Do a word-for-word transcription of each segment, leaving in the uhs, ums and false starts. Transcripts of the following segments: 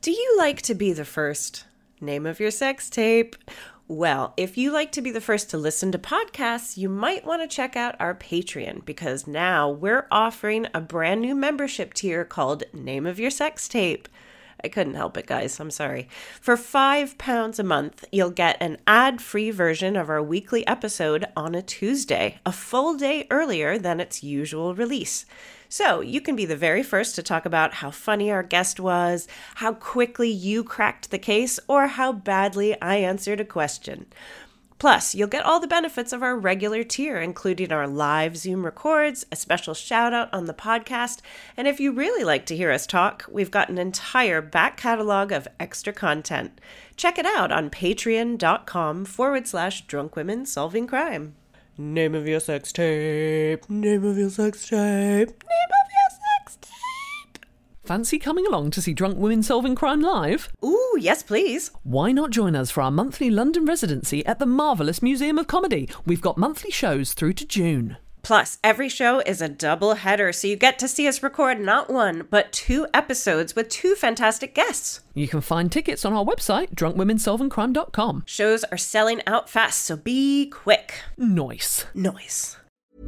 Do you like to be the first? Name of your sex tape. Well, if you like to be the first to listen to podcasts, you might want to check out our Patreon, because now we're offering a brand new membership tier called Name of Your Sex Tape. I couldn't help it, guys. I'm sorry. For five pounds a month, you'll get an ad-free version of our weekly episode on a Tuesday, a full day earlier than its usual release. So you can be the very first to talk about how funny our guest was, how quickly you cracked the case, or how badly I answered a question. Plus, you'll get all the benefits of our regular tier, including our live Zoom records, a special shout out on the podcast, and if you really like to hear us talk, we've got an entire back catalog of extra content. Check it out on patreon.com forward slash drunk women solving crime. Name of your sex tape. Name of your sex tape. Name of your sex tape. Fancy coming along to see Drunk Women Solving Crime live? Ooh, yes, please. Why not join us for our monthly London residency at the Marvellous Museum of Comedy? We've got monthly shows through to June. Plus, every show is a double header, so you get to see us record not one, but two episodes with two fantastic guests. You can find tickets on our website, drunk women solving crime dot com. Shows are selling out fast, so be quick. Nice. Nice.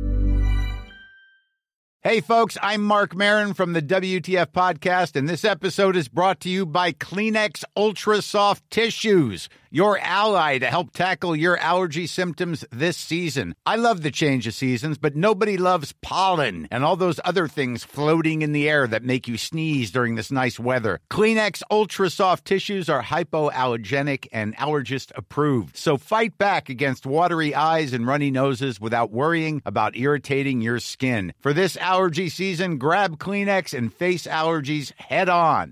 Hey, folks, I'm Mark Maron from the W T F Podcast, and this episode is brought to you by Kleenex Ultra Soft Tissues, your ally to help tackle your allergy symptoms this season. I love the change of seasons, but nobody loves pollen and all those other things floating in the air that make you sneeze during this nice weather. Kleenex Ultra Soft Tissues are hypoallergenic and allergist approved, so fight back against watery eyes and runny noses without worrying about irritating your skin. For this allergy season, grab Kleenex and face allergies head on.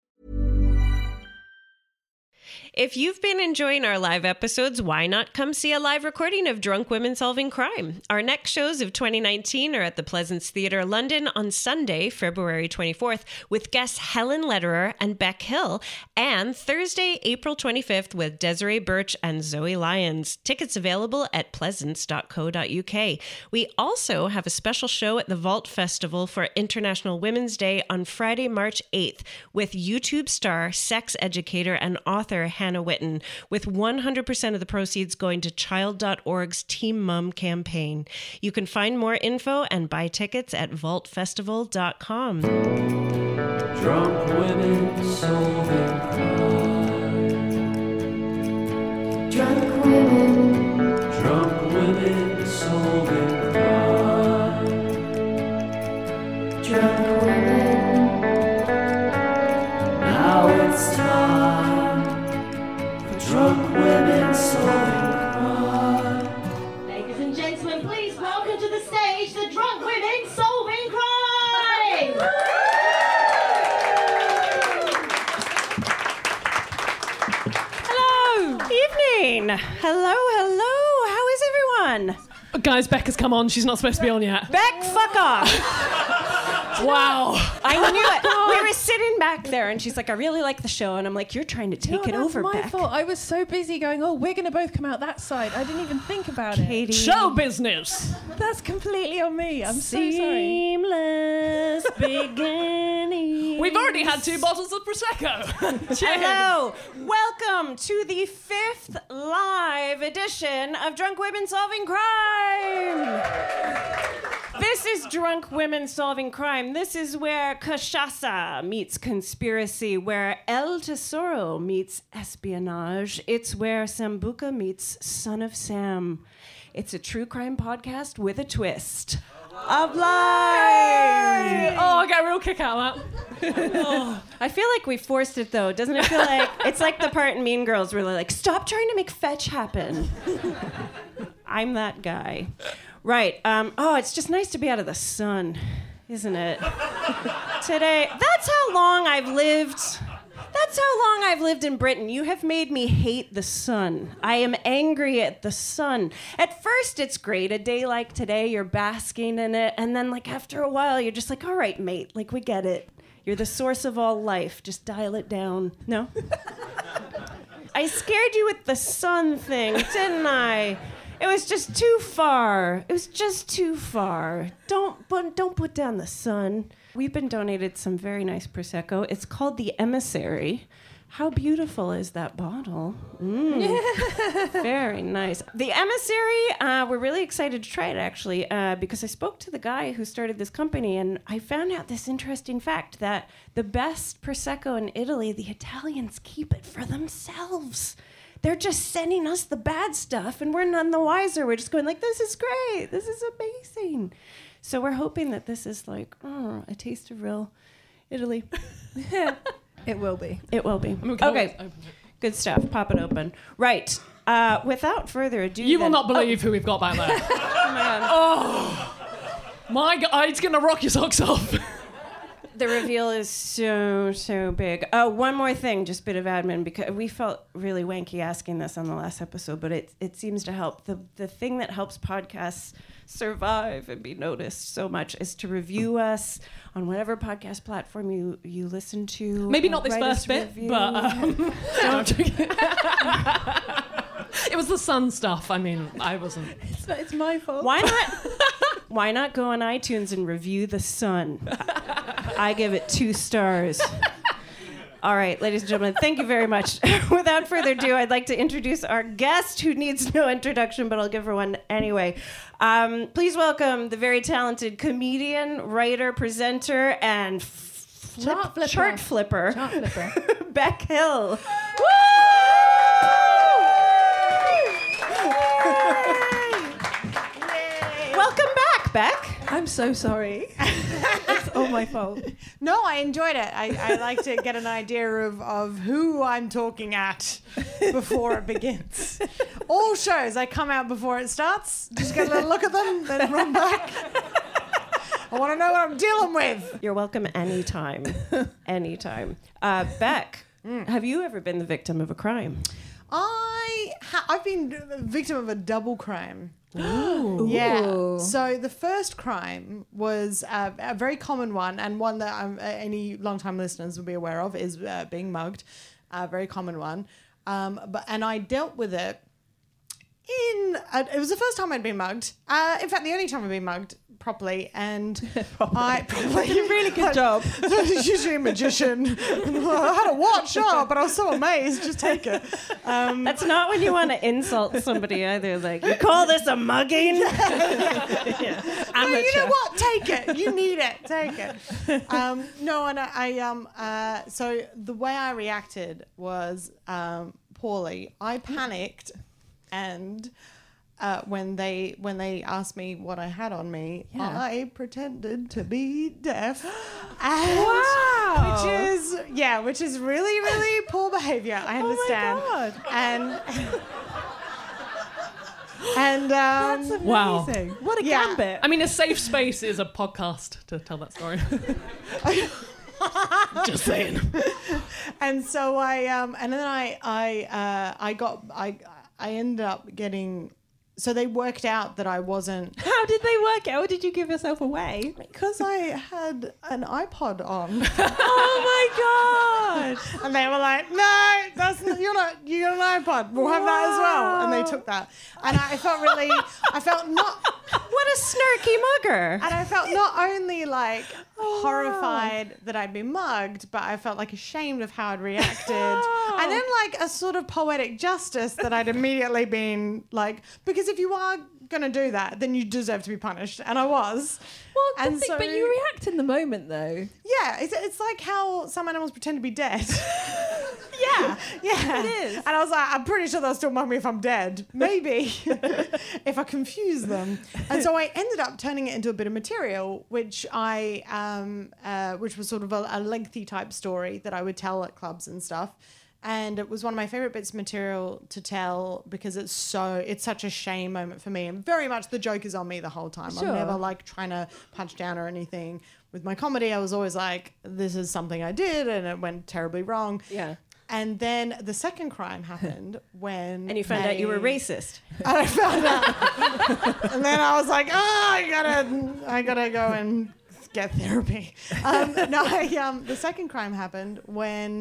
If you've been enjoying our live episodes, why not come see a live recording of Drunk Women Solving Crime? Our next shows of twenty nineteen are at the Pleasance Theatre, London on Sunday, February twenty-fourth, with guests Helen Lederer and Beck Hill, and Thursday, April twenty-fifth, with Desiree Birch and Zoe Lyons. Tickets available at pleasance dot co dot uk. We also have a special show at the Vault Festival for International Women's Day on Friday, March eighth, with YouTube star, sex educator, and author Hannah Witten, with one hundred percent of the proceeds going to child dot org's Team Mum campaign. You can find more info and buy tickets at vault festival dot com. Drunk women solving crime. Drunk women. Drunk women solving crime. Drunk women. Now it's time. Drunk women solving crime. Ladies and gentlemen, please welcome to the stage the Drunk Women Solving Crime! Hello! Evening! Hello, hello! How is everyone? Guys, Becca's come on. She's not supposed to be on yet. Beck, fuck off! Wow. I knew it. We were sitting back there and she's like, I really like the show. And I'm like, you're trying to take no, it that's over, my Beck. fault. I was so busy going, oh, we're going to both come out that side. I didn't even think about Katie. it. Show business. That's completely on me. I'm so sorry. Seamless beginning. We've already had two bottles of Prosecco. Cheers. Hello. Welcome to the fifth live edition of Drunk Women Solving Crime. This is Drunk Women Solving Crime. This is where cachaça meets conspiracy, where El Tesoro meets espionage. It's where Sambuca meets Son of Sam. It's a true crime podcast with a twist of life. Oh, I get a real kick out of that. Oh. I feel like we forced it, though. Doesn't it feel like... It's like the part in Mean Girls where they're like, stop trying to make fetch happen. I'm that guy. Right. Um, oh, it's just nice to be out of the sun, isn't it? Today, that's how long I've lived. That's how long I've lived in Britain. You have made me hate the sun. I am angry at the sun. At first, it's great. A day like today, you're basking in it. And then, like, after a while, you're just like, all right, mate. Like, we get it. You're the source of all life. Just dial it down. No? I scared you with the sun thing, didn't I? It was just too far. It was just too far. Don't put, don't put down the sun. We've been donated some very nice Prosecco. It's called the Emissary. How beautiful is that bottle? Mm. Very nice. The Emissary, uh, we're really excited to try it, actually, uh, because I spoke to the guy who started this company, and I found out this interesting fact that the best Prosecco in Italy, the Italians keep it for themselves. They're just sending us the bad stuff, and we're none the wiser. We're just going like, this is great. This is amazing. So we're hoping that this is like, oh, a taste of real Italy. It will be. It will be. I mean, we can always Okay. open it. Good stuff. Pop it open. Right. Uh, without further ado, You will then- not believe who we've got back there. Oh, man. Oh, my God, it's gonna rock your socks off. The reveal is so, so big. Oh, one more thing, just a bit of admin, because we felt really wanky asking this on the last episode, but it it seems to help. The the thing that helps podcasts survive and be noticed so much is to review us on whatever podcast platform you, you listen to. Maybe Uh, not this write us first bit, review. but um, don't. It was the sun stuff. I mean, I wasn't. It's, not, it's my fault. Why not? Why not go on iTunes and review The Sun? I give it two stars. All right, ladies and gentlemen, thank you very much. Without further ado, I'd like to introduce our guest, who needs no introduction, but I'll give her one anyway. Um, please welcome the very talented comedian, writer, presenter, and flip, Chart flipper. chart flipper, Chart flipper. Beck Hill. Welcome back, Beck. I'm so sorry. It's all my fault. No, I enjoyed it. I, I like to get an idea of, of who I'm talking at before it begins. All shows, I come out before it starts, just get a little look at them, then run back. I want to know what I'm dealing with. You're welcome anytime. Anytime. Uh, Beck, have you ever been the victim of a crime? I ha- I've been a victim of a double crime. Ooh. Yeah. So the first crime was uh, a very common one, and one that um, uh, any long-time listeners will be aware of, is uh, being mugged. A very common one. Um, but and I dealt with it in. Uh, it was the first time I'd been mugged. Uh, in fact, the only time I'd been mugged properly, and I probably Did a really good job. Usually a magician. I had a watch, oh, but I was so amazed. Just take it. Um, That's not when you want to insult somebody either. Like, you call this a mugging? Yeah. no, you know what? Take it. You need it. Take it. Um, no, and I, I um uh so the way I reacted was um poorly. I panicked, and uh, when they when they asked me what I had on me, Yeah. I pretended to be deaf. And, Wow. Which is yeah, which is really really poor behavior. I understand. Oh my God. And. And um, That's Wow. amazing. What a Yeah. gambit. I mean, a safe space is a podcast to tell that story. Just saying. and so I um and then I I uh I got I I ended up getting so they worked out that I wasn't How did they work out? Did you give yourself away? because I had an iPod on. Oh my god! And they were like, no, that's not, you're not, you got an iPod. We'll have that as well. And they took that. And I felt really, I felt not, What a snarky mugger. and I felt not only like horrified that I'd been mugged, but I felt like ashamed of how I'd reacted. And then like a sort of poetic justice that I'd immediately been like, because if you are going to do that, then you deserve to be punished. And I was. Well, the And thing- so- but you react in the moment, though. Yeah, it's, it's like how some animals pretend to be dead. Yeah, Yeah. it is. And I was like, I'm pretty sure they'll still mug me if I'm dead. Maybe. if I confuse them. And so I ended up turning it into a bit of material, which I, um, uh, which was sort of a, a lengthy type story that I would tell at clubs and stuff. And it was one of my favorite bits of material to tell because it's so, it's such a shame moment for me. And very much the joke is on me the whole time. Sure. I'm never like trying to punch down or anything. With my comedy, I was always like, this is something I did and it went terribly wrong. Yeah. And then the second crime happened when... And you found out you were they- racist. And I found out. And then I was like, oh, I gotta, I gotta go and get therapy. Um, no, I, um, the second crime happened when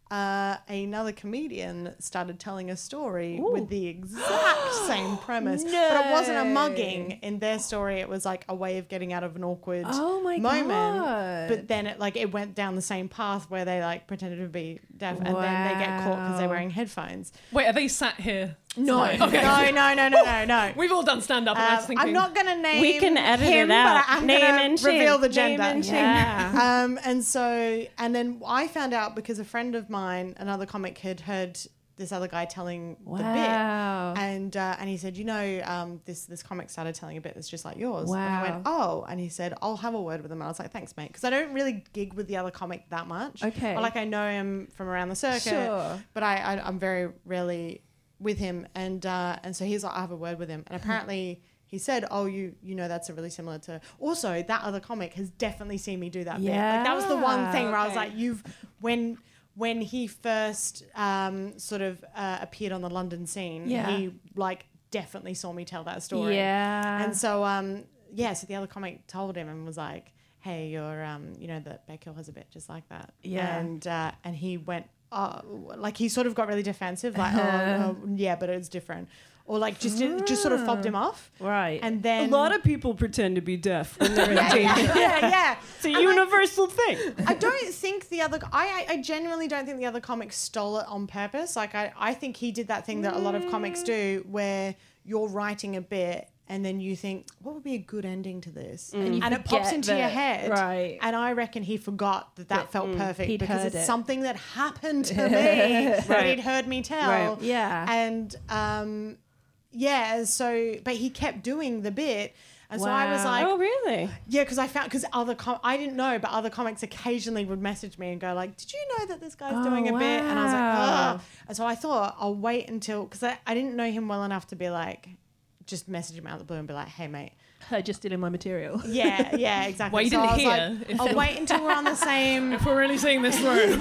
uh, another comedian started telling a story with the exact same premise. But it wasn't a mugging. In their story, it was like a way of getting out of an awkward Oh my moment. God. But then it like it went down the same path where they like pretended to be deaf and then they get caught because they're wearing headphones. Wait, are they sat here? No, Okay. no, no, no, no, no, no. We've all done stand up. and I was Um, thinking, I'm not going to name We can edit him, it out. but I'm Name gonna and shame. reveal the Name gender. and shame. Yeah. um, and so, and then I found out because a friend of mine, another comic, had heard this other guy telling Wow. the bit, and uh, and he said, you know, um, this this comic started telling a bit that's just like yours. And I went, oh, and he said, I'll have a word with him. And I was like, thanks, mate, because I don't really gig with the other comic that much. Okay. Or, like I know him from around the circuit, Sure. but I, I I'm very rarely with him, and uh, and so he's like, I have a word with him, and apparently he said, oh, you you know that's a really similar to. Also, that other comic has definitely seen me do that bit. Like that was the one thing where I was like, you've when when he first um, sort of uh, appeared on the London scene, Yeah. he like definitely saw me tell that story. Yeah. And so um yeah, so the other comic told him and was like, hey, you're um you know that Beck Hill has a bit just like that. Yeah. And uh, and he went. Oh, like he sort of got really defensive, like, oh, oh, yeah, but it's different, or like just just sort of fobbed him off, Right. and then A lot of people pretend to be deaf when they're in T V. yeah, yeah, It's a universal thing. I don't think the other, I, I genuinely don't think the other comic stole it on purpose. Like I, I think he did that thing that a lot of comics do, where you're writing a bit and then you think, what would be a good ending to this? And you And it pops forget into your that- head. right. And I reckon he forgot that that felt perfect He'd because heard it's it. something that happened to me that he'd heard me tell. Right. Yeah. And um, yeah, so, but he kept doing the bit. And so I was Wow. like, Oh, really? yeah, because I found, because other, com- I didn't know, but other comics occasionally would message me and go like, did you know that this guy's Oh, doing a bit? And I was like, wow. oh. And so I thought I'll wait until, because I, I didn't know him well enough to be like, just message him out of the blue and be like, hey, mate. I just did in my material. Yeah, yeah, exactly. Well, you so didn't I was hear like, if- I'll wait until we're on the same. if we're really seeing this through.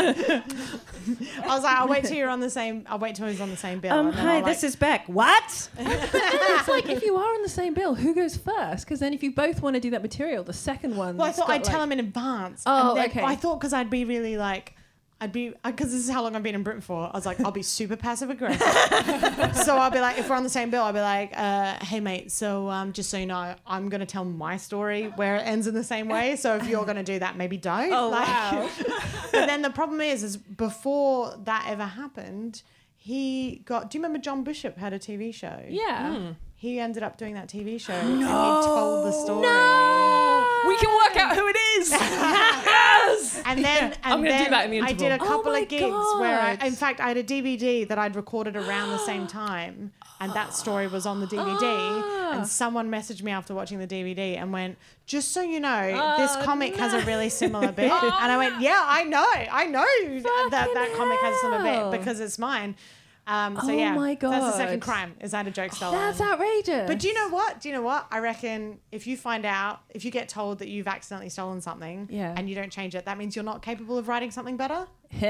I was like, I'll wait till you're on the same. I'll wait till he's on the same bill. Um, and then hi, I'll, like, this is Beck. What? It's like if you are on the same bill, who goes first? Because then if you both want to do that material, the second one. Well, I thought I'd tell him in advance. Oh, and then okay. I thought because I'd be really like, I'd be, because this is how long I've been in Britain for. I was like, I'll be super passive aggressive. So I'll be like, if we're on the same bill, I'll be like, uh, hey mate, so um, just so you know, I'm going to tell my story where it ends in the same way. So if you're going to do that, maybe don't. Oh, like, wow. But then the problem is, is before that ever happened, he got, do you remember John Bishop had a T V show? Yeah. He ended up doing that T V show and he told the story. We can work out who it is. Yes. And then, and I'm gonna then do that in the I did a interval. Oh couple my of gigs where, I, God. in fact, I had a D V D that I'd recorded around the same time, and that story was on the D V D. Ah. And someone messaged me after watching the D V D and went, "Just so you know, this comic has a really similar bit." And I went, "Yeah, I know, I know that that comic has a similar hell. bit because it's mine." Um, so Oh yeah, my that's the second God. crime. Is that a joke stolen? That's outrageous. But do you know what? Do you know what? I reckon if you find out, if you get told that you've accidentally stolen something Yeah. and you don't change it, that means you're not capable of writing something better?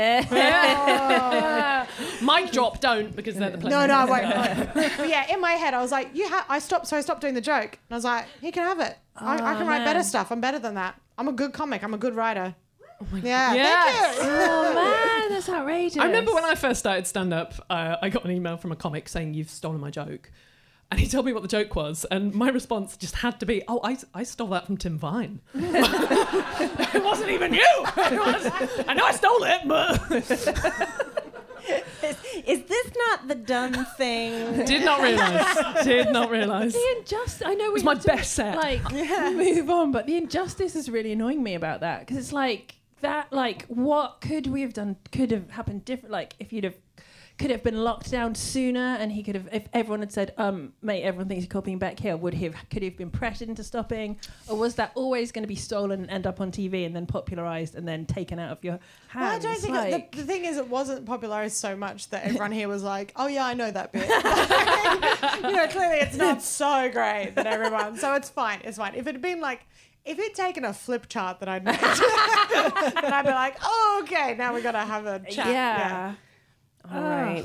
Mic drop, don't, because they're the place. No, no, I won't. But yeah, in my head, I was like, you ha- I stopped, so I stopped doing the joke. And I was like, he can have it. I, I can write better stuff. I'm better than that. I'm a good comic. I'm a good writer. Yeah, Yes. thank you. Oh man, that's outrageous. I remember when I first started stand up, uh, I got an email from a comic saying, "You've stolen my joke." And he told me what the joke was. And my response just had to be, oh, I, I stole that from Tim Vine. It wasn't even you. It was, I know I stole it, but... Is this not the done thing? Did not realise. Did not realise. the injustice. I know we was my have to, best set. Like move on, but the injustice is really annoying me about that because it's like that. Like, what could we have done? Could have happened different. Like, if you'd have. Could have been locked down sooner, and he could have. If everyone had said, "Um, mate, everyone thinks you're copying Beck Hill," would he have? Could he have been pressured into stopping, or was that always going to be stolen, and end up on T V, and then popularized, and then taken out of your Well, I hands? don't think like, it, the, the thing is, it wasn't popularized so much that everyone here was like, "Oh yeah, I know that bit." You know, clearly it's not so great that everyone. So it's fine. It's fine. If it had been like, if it'd taken a flip chart that I'd made, then I'd be like, "Oh, okay, now we got to have a chat." yeah. All right.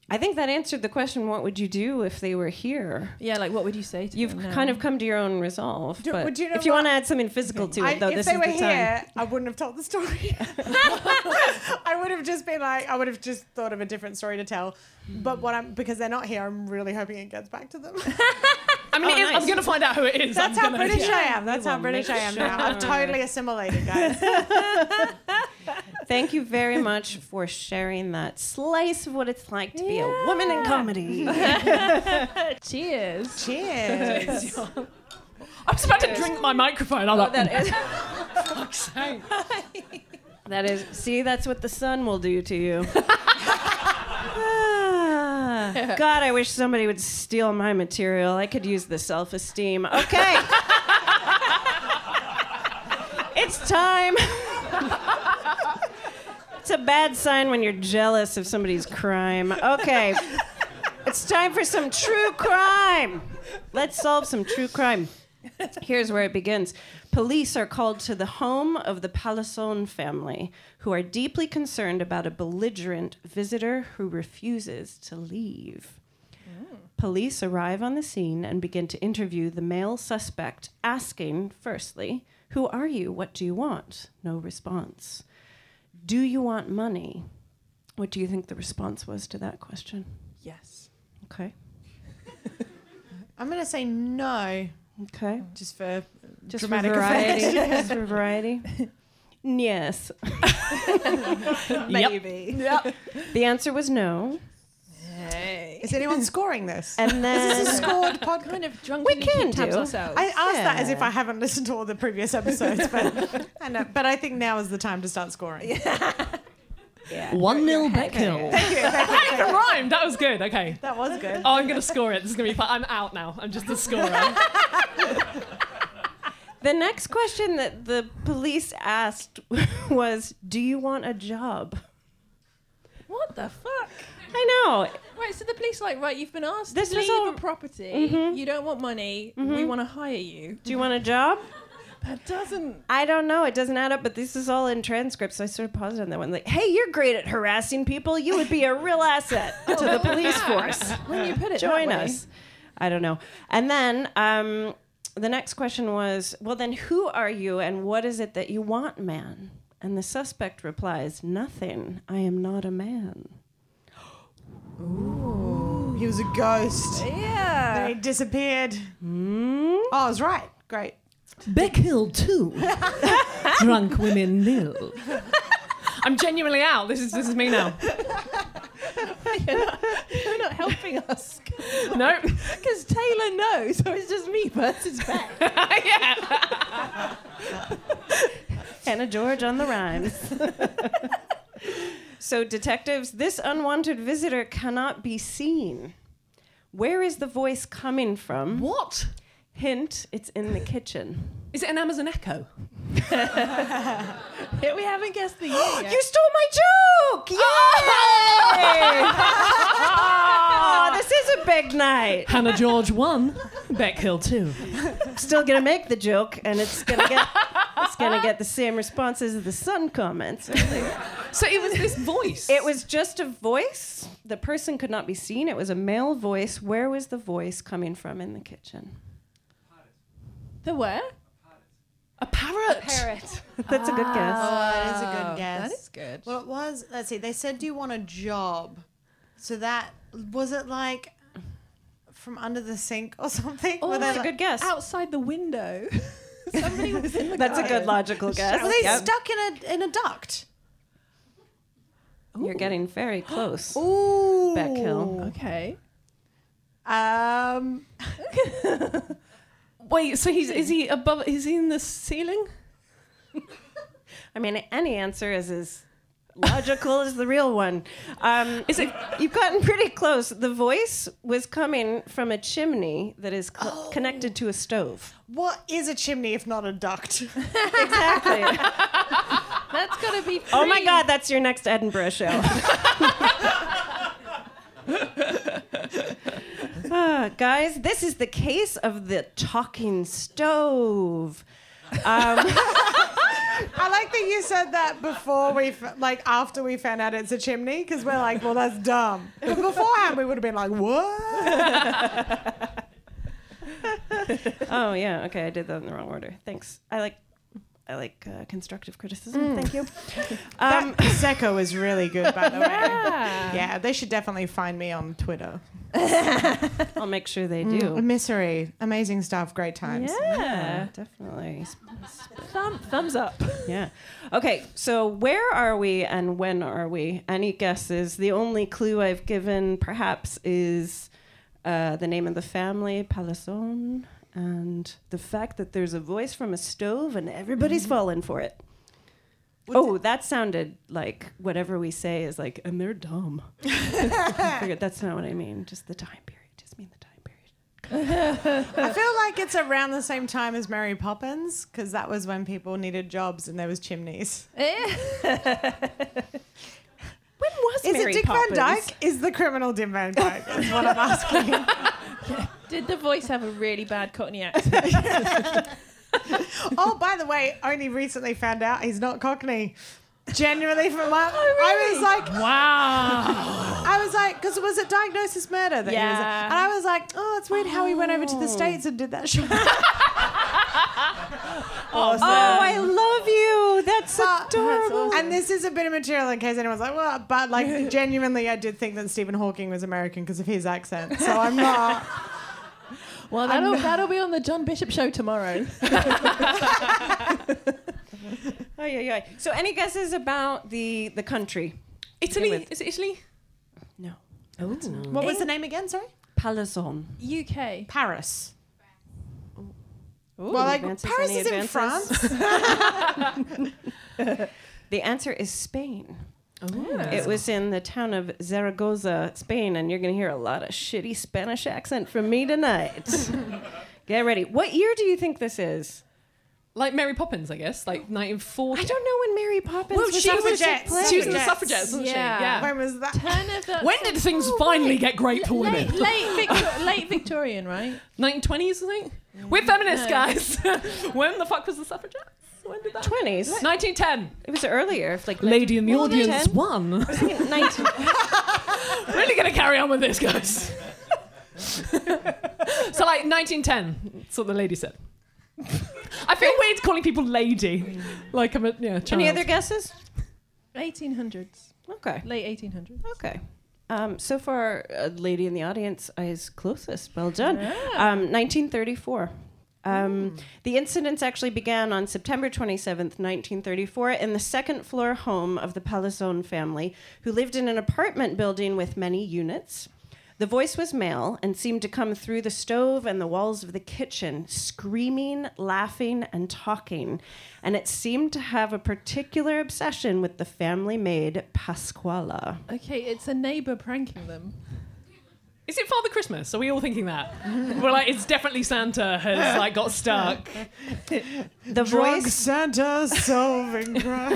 I think that answered the question, what would you do if they were here? Yeah, like what would you say to You've them now? kind of come to your own resolve. Do- but would you know if you what? want to add something physical to I, it, though, if this they is were the here, time. I wouldn't have told the story. I would have just been like, I would have just thought of a different story to tell. But what I'm because they're not here, I'm really hoping it gets back to them. I mean, Oh, it- I'm nice. going to find out who it is. That's I'm how gonna, British yeah. I am. That's how will British I make am now. I've sure. totally assimilated, guys. Thank you very much for sharing that slice of what it's like to be a woman in comedy. Cheers. Cheers. I was about to drink my microphone. I'm like, That is, fuck's sake. that is, see, that's what the sun will do to you. Ah, God, I wish somebody would steal my material. I could use the self-esteem. Okay. It's time. It's a bad sign when you're jealous of somebody's crime. Okay. It's time for some true crime. Let's solve some true crime. Here's where it begins. Police are called to the home of the Palisson family, who are deeply concerned about a belligerent visitor who refuses to leave. Police arrive on the scene and begin to interview the male suspect, asking, firstly, who are you? What do you want? No response. Do you want money? What do you think the response was to that question? Yes. Okay. I'm going to say no, Okay. just for Just dramatic for variety. effect. Just for variety. Yes. Maybe. Yep. The answer was no. Is anyone scoring this? And Is then this a scored podcast? Kind of drunk. We can do. ourselves. I asked that as Yeah. if I haven't listened to all the previous episodes, but I know. But I think now is the time to start scoring. One nil Beckhill. Thank you. Thank you. It rhymed. That was good. Okay. That was good. Oh, I'm going to score it. This is going to be fun. I'm out now. I'm just a scorer. the next question that the police asked was, do you want a job? What the fuck? I know. Right, so the police are like, right, you've been asked This to was leave all- a property. Mhm. You don't want money. We want to hire you. Do you want a job? That doesn't. I don't know. It doesn't add up, but this is all in transcripts, so I sort of paused on that one. Like, hey, you're great at harassing people. You would be a real asset to the police force. When you put it Join that way. us. I don't know. And then um, the next question was, well, then who are you and what is it that you want, man? And the suspect replies, nothing. I am not a man. He was a ghost. Yeah. Then he disappeared. Hmm? Oh, I was right. Great. Beckhill two. Drunk women nil. I'm genuinely out. This is this is me now. You're not helping us. No. Because Taylor knows, so it's just me versus Beck. Yeah. Hannah George on the rhymes. So, detectives, this unwanted visitor cannot be seen. Where is the voice coming from? What? Hint, it's in the kitchen. Is it an Amazon Echo? Yeah, we haven't guessed the year yet. You stole my joke! Yay! Oh, this is a big night. Hannah George one. Beckhill two. Still gonna make the joke, and it's gonna get it's gonna get the same responses as the Sun comments. So it was this voice. It was just a voice. The person could not be seen. It was a male voice. Where was the voice coming from in the kitchen? The where? a parrot. Parrot. That's a good guess. Oh, that is a good guess. That is good. Well, it was. Let's see. They said, "Do you want a job?" So that was it. Like from under the sink or something. Oh, Were they That's a like- good guess. Outside the window. Somebody was in the That's a garden. good logical guess. Were they Yep. stuck in a in a duct? You're getting very close. Ooh. Beckhill. Okay. Um. Wait, so he's is he above? Is he in the ceiling? I mean, any answer is as logical as the real one. Um, Is it? You've gotten pretty close. The voice was coming from a chimney that is cl- Oh. connected to a stove. What is a chimney if not a duct? Exactly. That's got to be free. Oh my God, that's your next Edinburgh show. Ah, guys, this is the case of the talking stove. Um, I like that you said that before we, f- like, after we found out it's a chimney, because we're like, well, that's dumb. But beforehand, we would have been like, what? Oh yeah, okay, I did that in the wrong order. Thanks. I like, I like uh, constructive criticism. Thank you. Um, That Prosecco is really good, by the way. Yeah. Yeah, they should definitely find me on Twitter. I'll make sure they do. Misery, amazing stuff, great times. Yeah, definitely. Thumb, thumbs up. Yeah. Okay, so where are we and when are we? Any guesses? The only clue I've given, perhaps, is uh, the name of the family, Palazon, and the fact that there's a voice from a stove and everybody's falling for it. Oh, that sounded like whatever we say is like, and they're dumb. I figured that's not what I mean. Just the time period. Just mean the time period. I feel like it's around the same time as Mary Poppins, because that was when people needed jobs and there was chimneys. When was Is Mary it Dick Poppins? Van Dyke? Is the criminal Dick Van Dyke? Is what I'm asking. Did the voice have a really bad Cockney accent? Oh, by the way, only recently found out he's not Cockney. Genuinely, from what I was like, Wow. I was like, because it was a Diagnosis Murder that he was, Yeah. and I was like, oh, it's weird how he went over to the States and did that show. Awesome. Oh, I love you. That's But- adorable. And this is a bit of material in case anyone's like, well, but like genuinely, I did think that Stephen Hawking was American because of his accent. So I'm not. Well, that'll, that'll be on the John Bishop show tomorrow. Oh, yeah, yeah. So, any guesses about the the country? Italy? with- Is it Italy? No. Oh, it's not. What was the name again? Sorry, Palazon. U K. Paris. Ooh, Well, like advances, Paris any is in advances? France. The answer is Spain. Oh. It was in the town of Zaragoza, Spain, and you're going to hear a lot of shitty Spanish accent from me tonight. Get ready. What year do you think this is? Like Mary Poppins, I guess, like nineteen forty. I don't know when Mary Poppins Well, was she was, suffragettes. play. she was in the Suffragettes. suffragettes, wasn't Yeah. she? Yeah. When was that? Turn of the... When did things Oh, finally right. get great for women? Late, late, Victor- late Victorian, right? nineteen twenties, I think. We're feminists, No. guys. When the fuck was the suffragettes? When did that? twenties. nineteen ten. It was earlier. Like Lady in the Well, audience ten. won. nineteen Really gonna carry on with this, guys. So like nineteen ten. That's what the lady said. I feel weird calling people lady. Like I'm a yeah. Child. Any other guesses? eighteen hundreds. Okay. Late eighteen hundreds. Okay. Um, so far, a lady in the audience is closest. Well done. Um, nineteen thirty-four. Um, the incidents actually began on September twenty-seventh, nineteen thirty-four, in the second floor home of the Palazon family, who lived in an apartment building with many units. The voice was male and seemed to come through the stove and the walls of the kitchen, screaming, laughing, and talking. And it seemed to have a particular obsession with the family maid, Pasquala. Okay, it's a neighbour pranking them. Is it Father Christmas? Are we all thinking that? We're like, it's definitely Santa has like got stuck. The Drunk voice, Santa solving crime.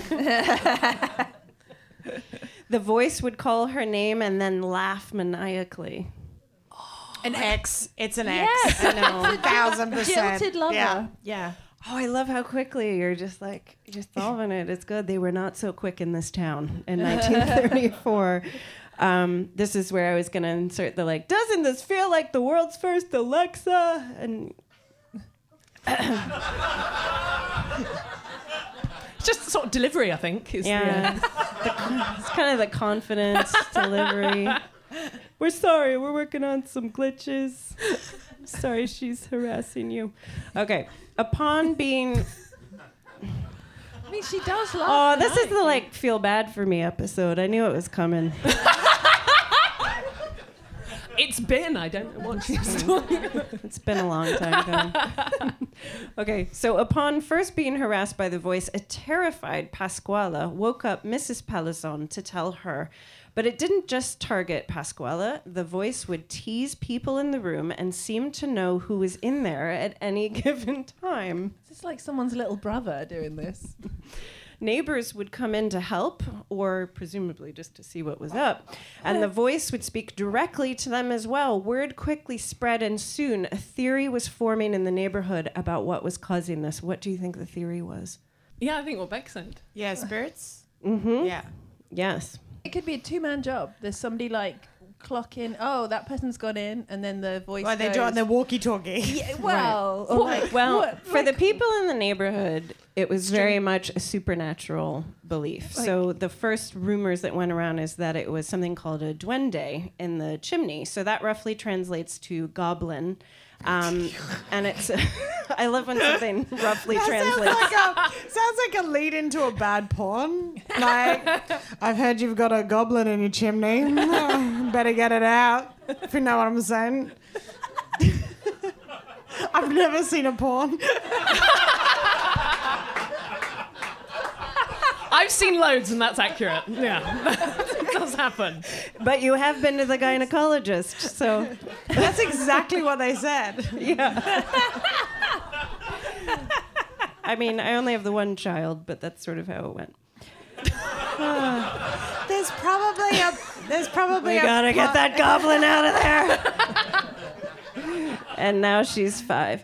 the voice would call her name and then laugh maniacally. An X. It's an Yes. X. I know. Thousand percent. Jilted lover. Yeah. Yeah. Oh, I love how quickly you're just like, you're solving it. It's good. They were not so quick in this town in nineteen thirty-four. Um, this is where I was going to insert the like, doesn't this feel like the world's first Alexa? And It's just sort of delivery, I think. Is yeah, The, the, it's kind of the confidence delivery. We're sorry. We're working on some glitches. Sorry, she's harassing you. Okay. Upon being I mean, she does laugh. Oh, this is the maniacally. like feel bad for me episode. I knew it was coming. it's been, I don't know what she's talking about. It's been a long time coming. Okay, so upon first being harassed by the voice, a terrified Pasquala woke up Missus Palazon to tell her. But it didn't just target Pasquala. The voice would tease people in the room and seemed to know who was in there at any given time. Is this like someone's little brother doing this? Neighbors would come in to help, or presumably just to see what was up. And the voice would speak directly to them as well. Word quickly spread, and soon a theory was forming in the neighborhood about what was causing this. What do you think the theory was? Yeah, I think what Beck said. Yeah, spirits. Mm-hmm. Yeah. Yes. It could be a two-man job. There's somebody like clock in. Oh, that person's gone in, and then the voice. Well, they goes, do it on their walkie-talkie. Yeah, well, or like, Well, what- for the like- people in the neighborhood, it was very much a supernatural belief. So the first rumors that went around is that it was something called a duende in the chimney. So that roughly translates to goblin. Um, and it's, I love when something roughly That translates. sounds like, a, sounds like a lead into a bad porn. Like, I've heard you've got a goblin in your chimney. Better get it out, if you know what I'm saying. I've never seen a porn. I've seen loads, and that's accurate. Yeah, it does happen. But you have been to the gynecologist, so That's exactly what they said. I mean, I only have the one child, but that's sort of how it went. There's probably a. There's probably We a. gotta get pun- that goblin out of there. And now she's five.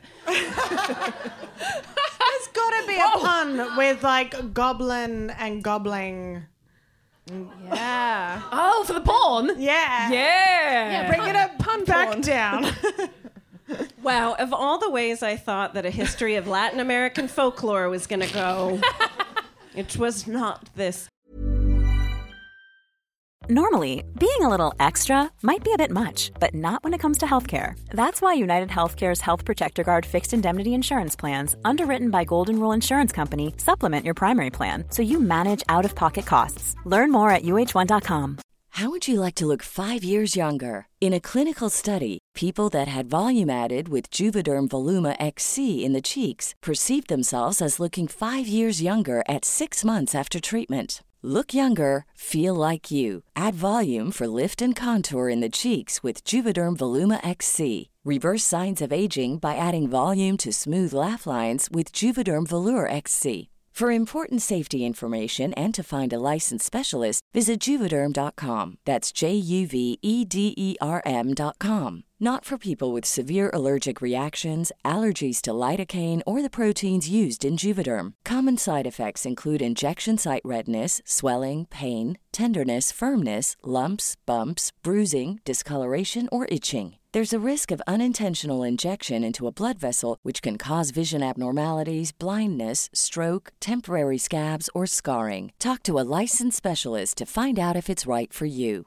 There's gotta be a pun with like goblin and gobbling. yeah, Oh, for the porn? Yeah. Yeah. yeah, Bring it up, pun back porn. down. Wow, of all the ways I thought that a history of Latin American folklore was going to go, it was not this. Normally, being a little extra might be a bit much, but not when it comes to healthcare. That's why United Healthcare's Health Protector Guard fixed indemnity insurance plans, underwritten by Golden Rule Insurance Company, supplement your primary plan so you manage out-of-pocket costs. Learn more at U H one dot com. How would you like to look five years younger? In a clinical study, people that had volume added with Juvederm Voluma X C in the cheeks perceived themselves as looking five years younger at six months after treatment. Look younger, feel like you. Add volume for lift and contour in the cheeks with Juvederm Voluma X C. Reverse signs of aging by adding volume to smooth laugh lines with Juvederm Volure X C. For important safety information and to find a licensed specialist, visit Juvederm dot com. That's J U V E D E R M dot com. Not for people with severe allergic reactions, allergies to lidocaine, or the proteins used in Juvederm. Common side effects include injection site redness, swelling, pain, tenderness, firmness, lumps, bumps, bruising, discoloration, or itching. There's a risk of unintentional injection into a blood vessel, which can cause vision abnormalities, blindness, stroke, temporary scabs, or scarring. Talk to a licensed specialist to find out if it's right for you.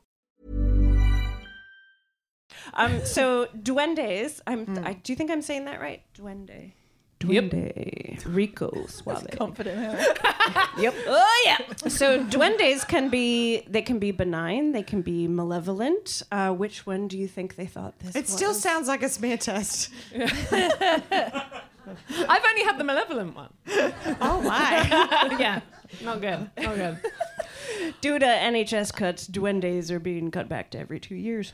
Um, so, duendes, I'm, I, do you think I'm saying that right? Duende. Duende. Rico Suave. Confident. Huh? Yep. Oh yeah. So duendes can be they can be benign, they can be malevolent. Uh, which one do you think they thought this It was? still sounds like a smear test. I've only had the malevolent one. Oh my. Yeah, not good. Not good. Due to N H S cuts, duendes are being cut back to every two years.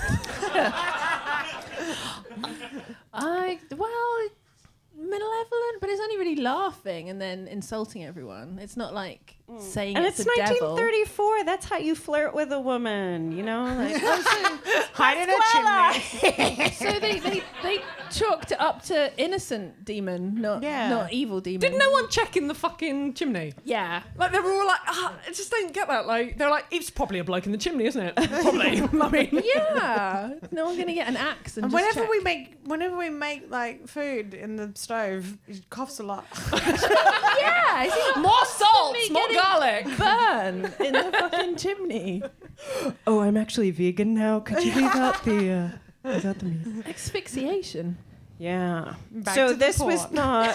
I well, malevolent, but it's only really laughing and then insulting everyone. It's not like saying And it's, it's the nineteen devil. thirty-four. That's how you flirt with a woman, you know? Like, Hide in a chimney. So they, they they chalked it up to innocent demon, not Yeah. not evil demon. Did no one check in the fucking chimney? Yeah. Like they were all like, ah, I just don't get that. Like they're like, it's probably a bloke in the chimney, isn't it? Probably. I mean, Yeah. No one's gonna get an axe and, And just whenever check. we make, whenever we make like food in the stove, it coughs a lot. Yeah. Is he not more salt, constantly more getting garlic. burn in the fucking chimney? oh, I'm actually vegan now. Could you leave out the uh, leave out the meat? Asphyxiation. Yeah. Back so to the this was porn. not.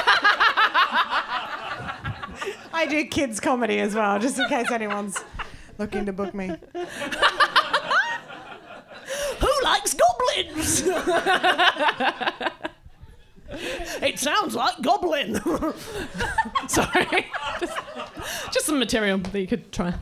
I do kids comedy as well, just in case anyone's looking to book me. Who likes goblins? It sounds like goblin. Sorry. Just, just some material that you could try.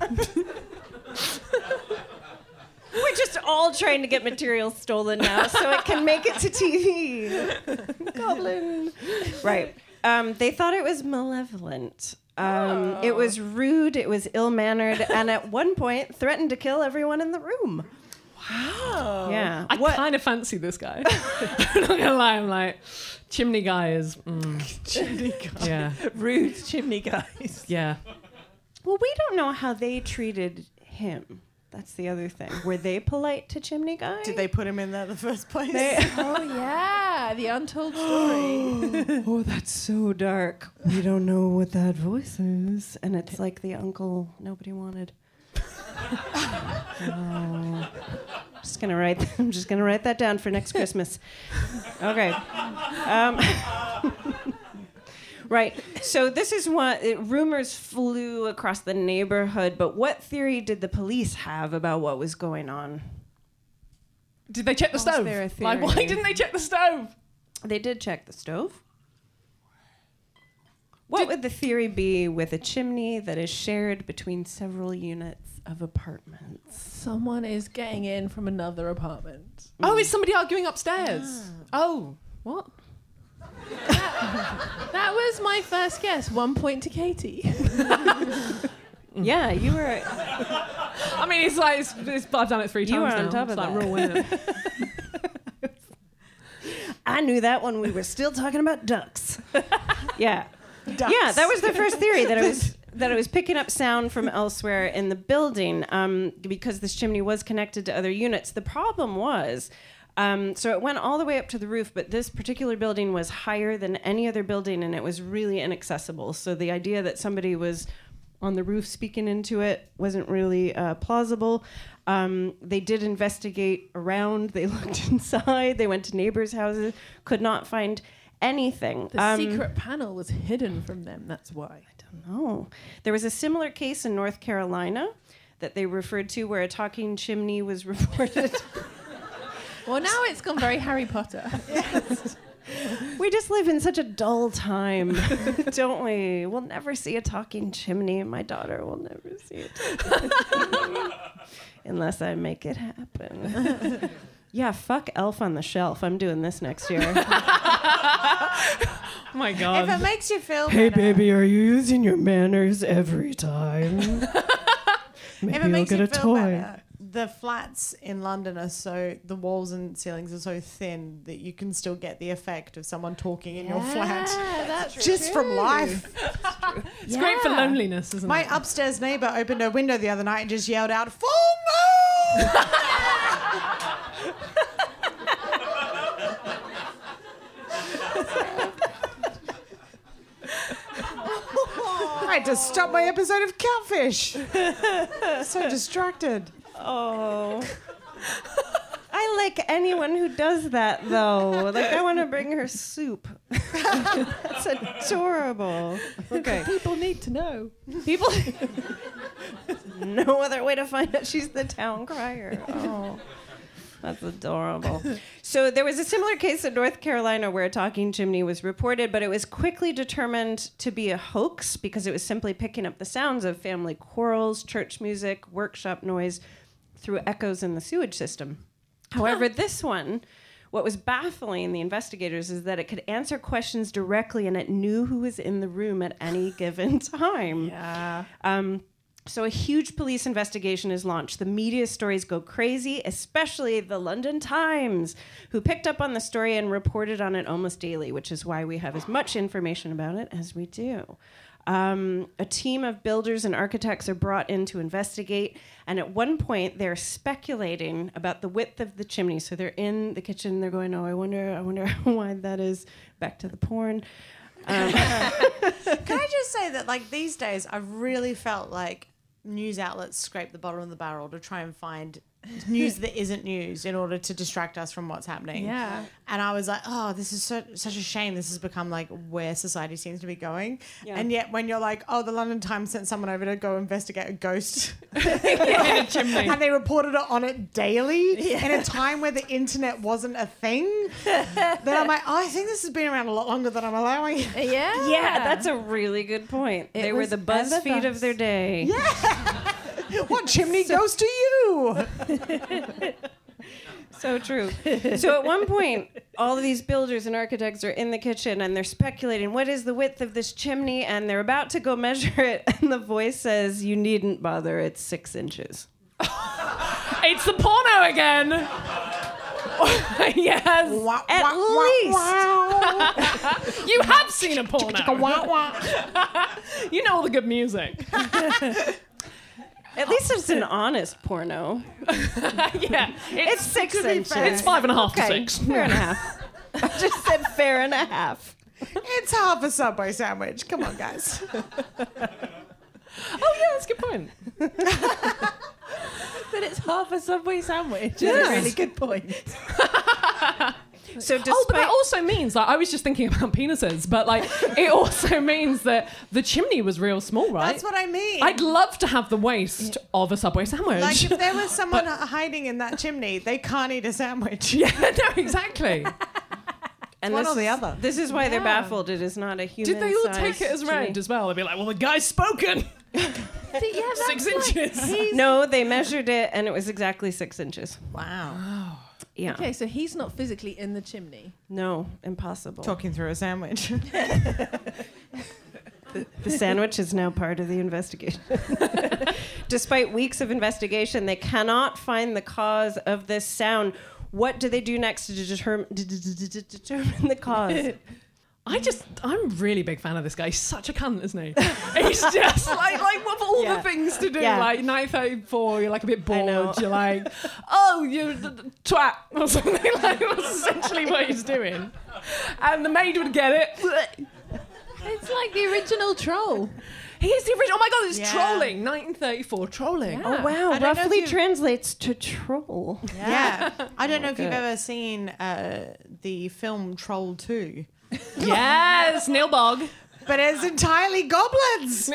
We're just all trying to get material stolen now so it can make it to T V. Goblin. Right. Um, they thought it was malevolent. Um, It was rude, it was ill-mannered, and at one point threatened to kill everyone in the room. Wow. Yeah. I What- kind of fancy this guy. I'm not gonna lie. I'm like, chimney guy is. Mm, Chimney guy. yeah. Rude chimney guys. Yeah. Well, we don't know how they treated him. That's the other thing. Were they polite to Chimney Guy? Did they put him in there in the first place? Oh yeah, the untold story. Oh, that's so dark. We don't know what that voice is. And it's like the uncle nobody wanted. Oh. Just gonna write I'm just gonna write that down for next Christmas. Okay. Um, right. So this is what it, rumors flew across the neighborhood, but what theory did the police have about what was going on? Did they check the Was stove? there a Like, why theory? didn't they check the stove? They did check the stove. What Did- would the theory be with a chimney that is shared between several units of apartments? Someone is getting in from another apartment. Oh, is somebody arguing upstairs? Oh, what? That was my first guess. One point to Katie. Yeah, you were. I mean, it's like it's, it's, I've done it three You times were on now. top It's of like that. real winner. I knew that when we were still talking about ducks. Yeah. Ducks. Yeah, that was the first theory, that I was that I was picking up sound from elsewhere in the building, um, because this chimney was connected to other units. The problem was, um, so it went all the way up to the roof, but this particular building was higher than any other building, and it was really inaccessible. So the idea that somebody was on the roof speaking into it wasn't really uh, plausible. Um, they did investigate around. They looked inside. They went to neighbors' houses. Could not find anything. The Um, secret panel was hidden from them. That's why. No. There was a similar case in North Carolina that they referred to where a talking chimney was reported. Well, now it's gone very Harry Potter. We just live in such a dull time, don't we? We'll never see a talking chimney. My daughter will never see it. Unless I make it happen. Yeah, fuck Elf on the Shelf. I'm doing this next year. Oh my god. If it makes you feel Hey, better, baby, are you using your manners every time? Maybe if it you'll makes get you a feel toy. better, the flats in London are so, the walls and ceilings are so thin that you can still get the effect of someone talking in your flat. That's Just from life. It's great for loneliness, isn't My it? upstairs neighbour opened her window the other night and just yelled out, "Full moon!" I had to stop my episode of Catfish. So distracted. Oh. I like anyone who does that, though. Like, I want to bring her soup. That's adorable. Okay. People need to know. People. No other way to find out she's the town crier. Oh. That's adorable. So there was a similar case in North Carolina where a talking chimney was reported, but it was quickly determined to be a hoax because it was simply picking up the sounds of family quarrels, church music, workshop noise through echoes in the sewage system. However, this one, what was baffling the investigators is that it could answer questions directly and it knew who was in the room at any given time. Yeah. Um, So a huge police investigation is launched. The media stories go crazy, especially the London Times, who picked up on the story and reported on it almost daily, which is why we have as much information about it as we do. Um, a team of builders and architects are brought in to investigate, and at one point they're speculating about the width of the chimney. So they're in the kitchen, they're going, "Oh, I wonder, I wonder how wide that is." Back to the porn. Um, Can I just say that, like, these days, I've really felt like news outlets scrape the bottom of the barrel to try and find news that isn't news in order to distract us from what's happening. Yeah. And I was like, oh, this is so, such a shame. This has become like where society seems to be going. Yeah. And yet when you're like, oh, the London Times sent someone over to go investigate a ghost In a chimney. and they reported it on it daily in a time where the internet wasn't a thing, then I'm like, oh, I think this has been around a lot longer than I'm allowing. Yeah. yeah, that's a really good point. It they were was the BuzzFeed ever of their day. Yeah. What chimney goes to you? So true. So at one point, all of these builders and architects are in the kitchen and they're speculating, what is the width of this chimney? And they're about to go measure it. And the voice says, you needn't bother. It's six inches. It's the porno again. Yes. At least. You have seen a porno. You know all the good music. At least it's an honest porno. Yeah. It's six inches. It's five and a half Okay, to six. fair and a half. I just said fair and a half. It's half a Subway sandwich. Come on, guys. Oh, yeah, that's a good point. But it's half a Subway sandwich. Yes. It's a really good point. So despite Oh, but that also means, like, I was just thinking about penises, but, like, it also means that the chimney was real small, right? That's what I mean. I'd love to have the waist of a Subway sandwich. Like, if there was someone hiding in that chimney, they can't eat a sandwich. Yeah, no, exactly. and one this or the is- other. This is why they're Yeah. baffled. It is not a human. Did they all size take it as read chimney. as well? They'd be like, well, the guy's spoken. Yeah, that's Six like- inches. he's- No, they measured it and it was exactly six inches. Wow. Yeah. Okay, so he's not physically in the chimney. No, impossible. Talking through a sandwich. The sandwich is now part of the investigation. Despite weeks of investigation, they cannot find the cause of this sound. What do they do next to determine, determine the cause? I just, I'm a really big fan of this guy. He's such a cunt, isn't he? He's just like, like of all Yeah. the things to do, Yeah. like nine thirty-four, you're like a bit I know. bored. You're like, oh, you're the, the twat or something like that. That's essentially what he's doing. And the maid would get it. It's like the original troll. He is the original. Oh my God, it's Yeah. trolling. nineteen thirty-four, trolling. Yeah. Oh, wow. I don't know if Roughly you- translates to troll. Yeah. I don't know if you've good. ever seen uh, the film Troll two, Yes, Neil Bog. but it's entirely goblins.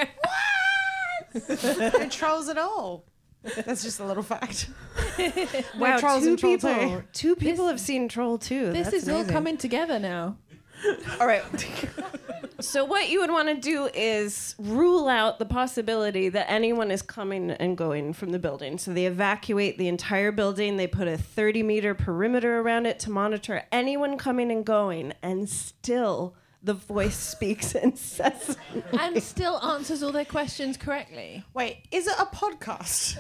No trolls at all. That's just a little fact. Wow, trolls two in Troll people. two. Two people have seen Troll two. This That's is all amazing. coming together now. All right. So what you would want to do is rule out the possibility that anyone is coming and going from the building. So they evacuate the entire building. They put a thirty meter perimeter around it to monitor anyone coming and going. And still, the voice speaks incessantly. And still answers all their questions correctly. Wait, is it a podcast?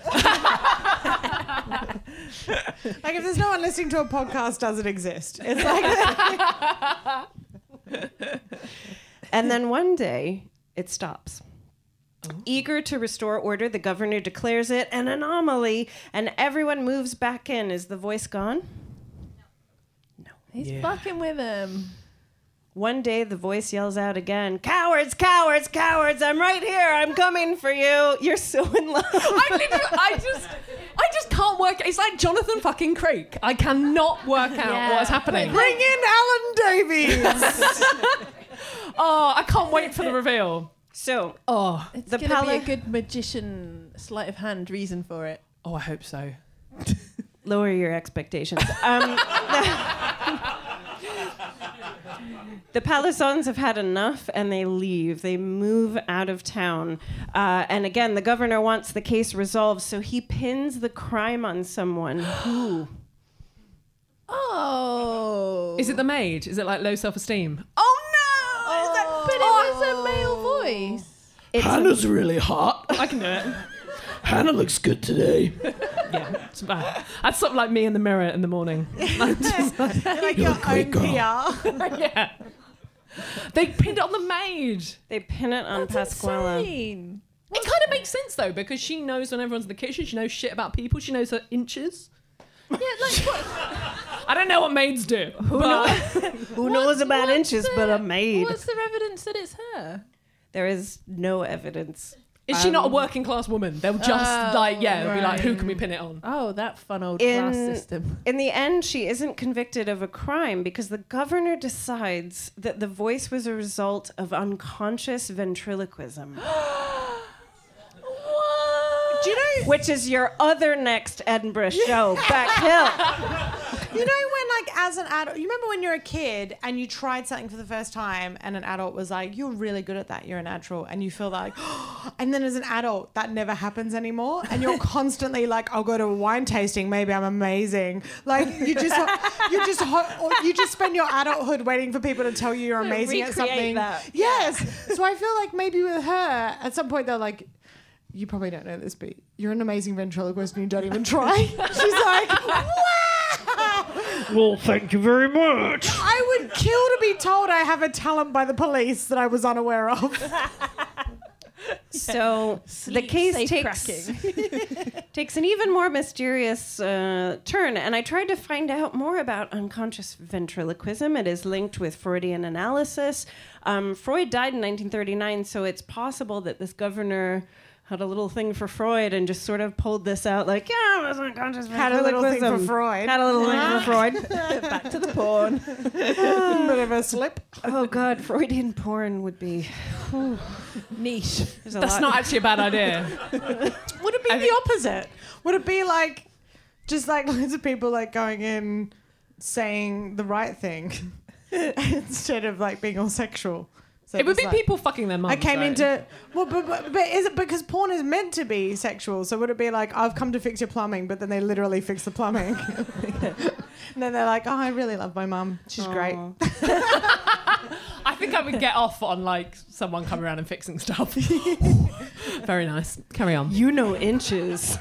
Like, if there's no one listening to a podcast, does it exist? It's like And then one day, it stops. Eager to restore order, the governor declares it an anomaly, and everyone moves back in. Is the voice gone? He's fucking with him. One day, the voice yells out again, "Cowards, cowards, cowards! I'm right here. I'm coming for you." You're so in love. I literally, I just, I just can't work. It's like Jonathan fucking Creek. I cannot work out Yeah. what is happening. bring in Alan Davies. Oh, I can't wait for the reveal. So, Oh, It's The going to pala- be a good magician sleight of hand reason for it. oh, I hope so. lower your expectations. Um, the Palisons have had enough and they leave. They move out of town. Uh, and again, the governor wants the case resolved, so he pins the crime on someone. Who? Oh. Is it the maid? Is it like low self-esteem? Oh, no! Is that, but it was a male voice. It's Hannah's really hot. I can do it. Hannah looks good today. Yeah, it's bad. That's something like me in the mirror in the morning. I'm just like, Like You're your a great own girl. P R. yeah. They pinned it on the maid. They pin it on That's Pasquale. insane. It kind of makes sense though, because she knows when everyone's in the kitchen. She knows shit about people. She knows her inches. Yeah, like what? I don't know what maids do. But Who knows about what's inches the- but a maid? What's the evidence that it's her? There is no evidence. is she not a Um, working class woman? They'll just Oh, like, yeah, they'll be like, who right. can we pin it on? Oh, that fun old In- class system. In the end, she isn't convicted of a crime because the governor decides that the voice was a result of unconscious ventriloquism. Do you know? Which is your other next Edinburgh show, Back Hill. You know when, like, as an adult, you remember when you're a kid and you tried something for the first time and an adult was like, you're really good at that, you're a natural, and you feel like, and then as an adult, that never happens anymore. And you're constantly like, I'll go to a wine tasting, maybe I'm amazing. Like, you just, you just, or you just spend your adulthood waiting for people to tell you you're amazing at Recreate something. that. Yes. So I feel like maybe with her, at some point, they're like, you probably don't know this, but you're an amazing ventriloquist and you don't even try. She's like, wow! Well, thank you very much. I would kill to be told I have a talent by the police that I was unaware of. So the case safe takes takes an even more mysterious uh, turn, and I tried to find out more about unconscious ventriloquism. It is linked with Freudian analysis. Um, Freud died in nineteen thirty-nine, so it's possible that this governor had a little thing for Freud and just sort of pulled this out like, yeah, it was unconscious Had a little thing for Freud. Had a little thing for Freud. Back to the porn. Bit of a slip. Oh, God, Freudian porn would be... whew. Niche. There's a That's lot- not actually a bad idea. Would it be the opposite? Would it be like, just like loads of people like going in saying the right thing instead of like being all sexual? So It would it's be like, people fucking their mums. I came right? into well, but, but but is it because porn is meant to be sexual? So would it be like I've come to fix your plumbing, but then they literally fix the plumbing, and then they're like, oh, I really love my mum. She's great. I think I would get off on like someone coming around and fixing stuff. Very nice. Carry on. You know inches.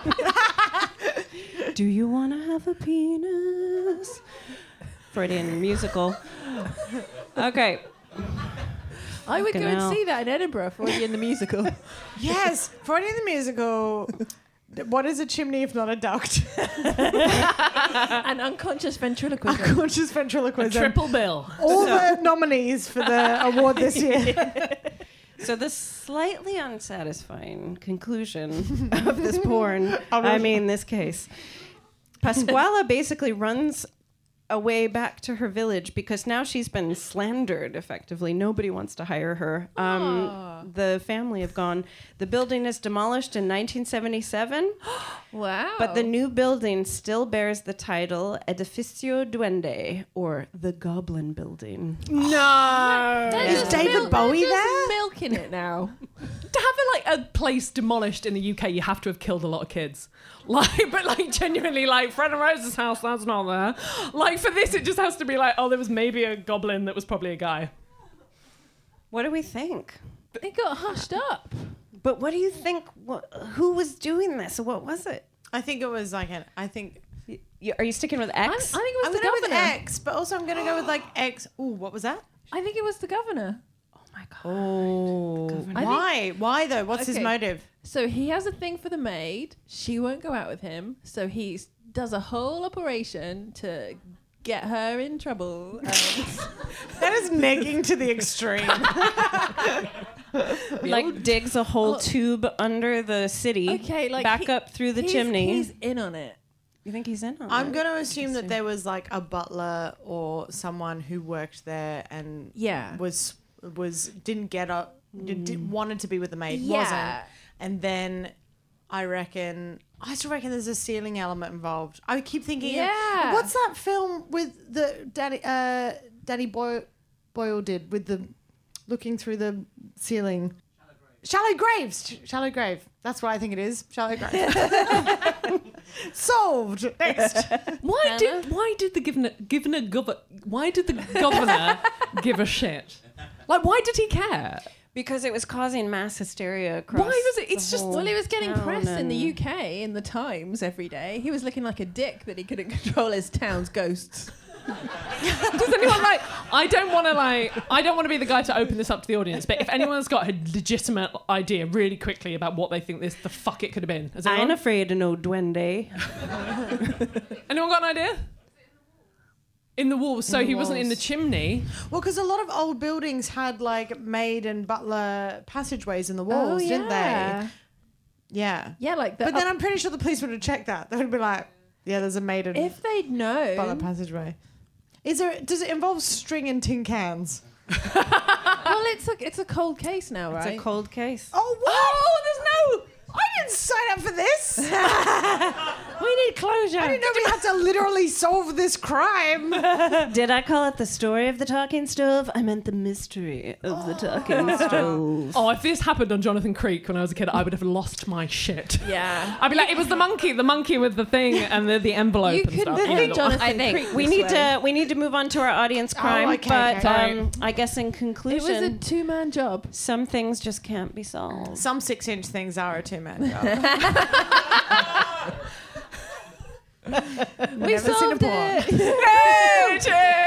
Do you want to have a penis? Freudian musical. Okay. I would Fucking go hell. and see that in Edinburgh for you in the musical. Yes, Freudian the musical. What is a chimney if not a duct? And unconscious ventriloquism. Unconscious A ventriloquism. triple bill. All the nominees for the award this year. So the slightly unsatisfying conclusion of this porn, I mean this case, Pasquala basically runs away back to her village because now she's been slandered effectively. Nobody wants to hire her. Um, the family have gone. The building is demolished in nineteen seventy-seven. Wow. But the new building still bears the title Edificio Duende, or the Goblin Building. No. There's Is just David milk- Bowie there's just there? milk in it now. To have a, like a place demolished in the U K, you have to have killed a lot of kids. Like, but like genuinely, like Fred and Rose's house, that's not there. Like for this, it just has to be like, oh, there was maybe a goblin that was probably a guy. What do we think? It got hushed up. But what do you think? What, who was doing this? What was it? I think it was like an. I think You, are you sticking with I'm, I X? think it I'm was gonna the go with governor. X, but also I'm gonna go with like X. Ooh, what was that? I think it was the governor. Oh, I Why? Why though? What's his Okay. motive? So he has a thing for the maid. She won't go out with him. So he s- does a whole operation to get her in trouble. And That is negging to the extreme. like digs a whole Oh. tube under the city, okay, like back he- up through the he's- chimney. He's in on it. You think he's in on I'm it? going to assume that there was like a butler or someone who worked there and Yeah. was was didn't get up, did, did, wanted to be with the maid, Yeah. wasn't, and then I reckon I still reckon there's a ceiling element involved. I keep thinking, Yeah. what's that film with the Danny uh, Danny Boyle Boyle did with the looking through the ceiling? Shallow Graves. Sh- Shallow Grave. That's what I think it is. Shallow Grave. Solved. Next. Why did why did the governor governor gov- why did the governor give a shit? Like why did he care? Because it was causing mass hysteria across. Why was it? It's the just whole Well, he was getting town press in the and- U K in the Times every day. He was looking like a dick that he couldn't control his town's ghosts. Does anyone like? I don't want to like. I don't want to be the guy to open this up to the audience. But if anyone's got a legitimate idea, really quickly about what they think this the fuck it could have been, has I'm anyone? afraid of no duende. anyone got an idea? In the walls. So In the he wasn't in the walls. chimney. Well, because a lot of old buildings had like maid and butler passageways in the walls, didn't they? Yeah. Yeah, like the. But then I'm pretty sure the police would have checked that. They would be like, yeah, there's a maid and if they'd known. butler passageway. Is there? Does it involve string and tin cans? Well, it's a it's a cold case now, right? It's a cold case. Oh, what? Oh, there's no. I didn't sign up for this. We need closure. I didn't know we had to literally solve this crime. Did I call it the story of the talking stove? I meant the mystery of the talking stove. Oh, if this happened on Jonathan Creek when I was a kid, I would have lost my shit. Yeah. I'd be like, it was the monkey, the monkey with the thing and the, the envelope You and couldn't stuff. think Jonathan I think Creek we this need way. to we need to move on to our audience crime, okay, but okay. um, I guess in It conclusion, was a two-man job. some things just can't be solved. Some six-inch things are a two-man job. We Never seen a solved porn. it.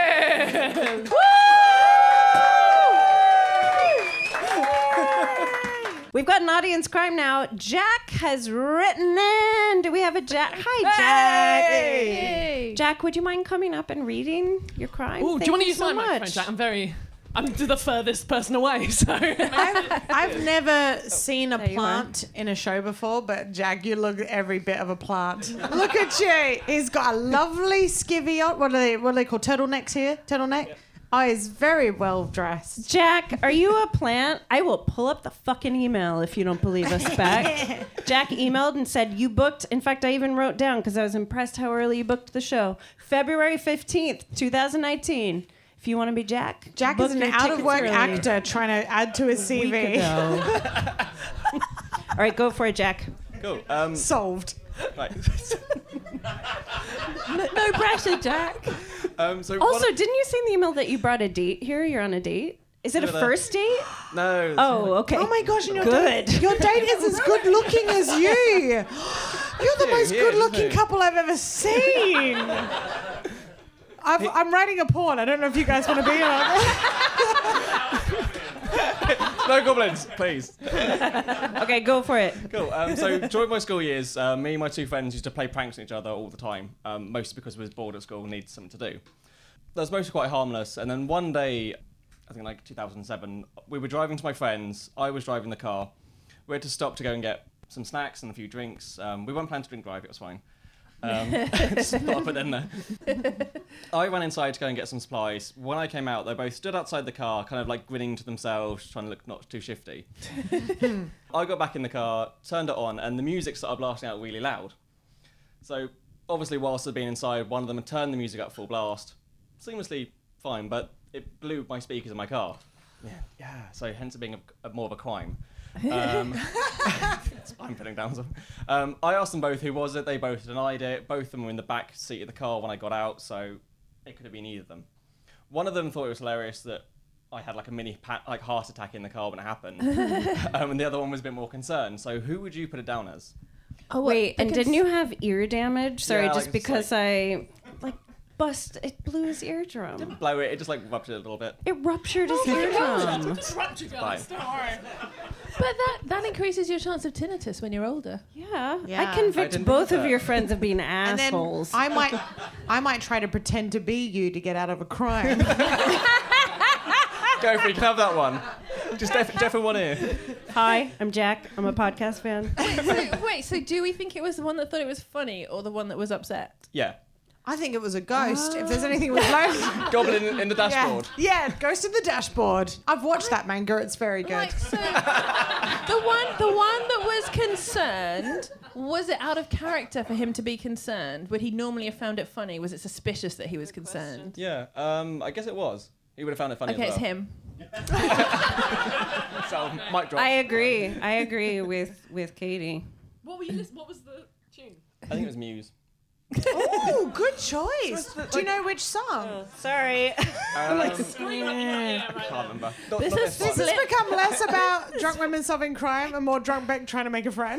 We've got an audience crime now. Jack has written in. Do we have a Jack? Hi, Jack. Yay. Jack, would you mind coming up and reading your crime? Ooh, Thank do you want to use so my microphone, much. Jack? I'm very... I'm to the furthest person away, so... I've, I've never seen a There you plant in a show before, but Jack, you look every bit of a plant. Look at you. He's got a lovely skivvy on. What are they? What are they called? Turtlenecks here? Turtleneck? Yeah. Oh, he's very well dressed. Jack, are you a plant? I will pull up the fucking email if you don't believe us back. Jack emailed and said, you booked, in fact, I even wrote down because I was impressed how early you booked the show, February fifteenth, twenty nineteen. If you want to be Jack, Jack book is an your out-of-work tickets early. actor trying to add to his C V. All right, go for it, Jack. Cool. Um, Solved. right. No, no pressure, Jack. um, so Also, one of- didn't you say in the email that you brought a date here? You're on a date? Is it a Yeah, first date? no. Oh, okay. Oh my gosh, and your Good. Date, your date is as good looking as you. You're the you, most he is, good looking isn't he? couple I've ever seen. I've, I'm writing a porn. I don't know if you guys want to be on it. No goblins, please. Okay, go for it. Cool. Um, so during my school years, uh, me and my two friends used to play pranks on each other all the time, um, mostly because we was bored at school and needed something to do. That was mostly quite harmless. And then one day, I think like two thousand seven, we were driving to my friends. I was driving the car. We had to stop to go and get some snacks and a few drinks. Um, we weren't planning to drink drive, it was fine. Um, just put it in there. I ran inside to go and get some supplies. When I came out, they both stood outside the car, kind of like grinning to themselves, trying to look not too shifty. I got back in the car, turned it on, and the music started blasting out really loud. So obviously, whilst I'd been inside, one of them had turned the music up full blast. Seamlessly fine, but it blew my speakers in my car. Yeah, yeah. So hence it being a, a, more of a crime. Um, I'm putting down some. Um, I asked them both who was it. They both denied it. Both of them were in the back seat of the car when I got out, so it could have been either of them. One of them thought it was hilarious that I had like a mini pa- like heart attack in the car when it happened, um, and the other one was a bit more concerned. So who would you put it down as? Oh, Wait, and because- didn't you have ear damage? Sorry, Yeah, just like, because like- I like bust. It blew his eardrum. Blow it. It just like ruptured a little bit. It ruptured his eardrum. Fine. But that, that increases your chance of tinnitus when you're older. Yeah, Yeah. I I convict didn't both think of of your that. friends of being And then assholes. I might, I might try to pretend to be you to get out of a crime. Go for it. You can have that one. Just deaf, deaf in one ear. Hi, I'm Jack. I'm a podcast fan. so, wait, so do we think it was the one that thought it was funny or the one that was upset? Yeah. I think it was a ghost. If there's anything with ghosts. Goblin in, in the dashboard. Yeah, yeah, ghost in the dashboard. I've watched that manga. It's very good. Like, so the one, the one that was concerned, was it out of character for him to be concerned? Would he normally have found it funny? Was it suspicious that he was concerned? Yeah. Um, I guess it was. He would have found it funny. Okay, as it's well. him. So mic drop. I agree. I agree with with Katie. What were you? Listen, what was the tune? I think it was Muse. Oh, good choice. Do you know which song? Sorry. Um, I can't remember. Not- This not is this This one. has become less about drunk women solving crime and more drunk Beck trying to make a friend.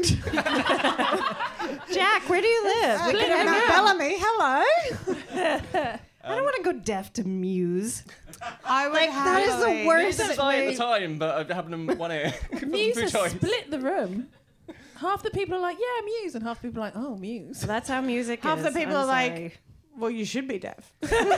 Jack, where do you live? We Look can at hang Matt out. Bellamy. Hello. I don't want to go deaf to Muse. I would Like, that is the happily- worst Didn't say at way. the time, but it happened in one ear. Muse Through has choice. split the room. Half the people are like, yeah, Muse, and half the people are like, oh, Muse. So that's how music Half is. the people I'm are like, sorry. well, you should be deaf.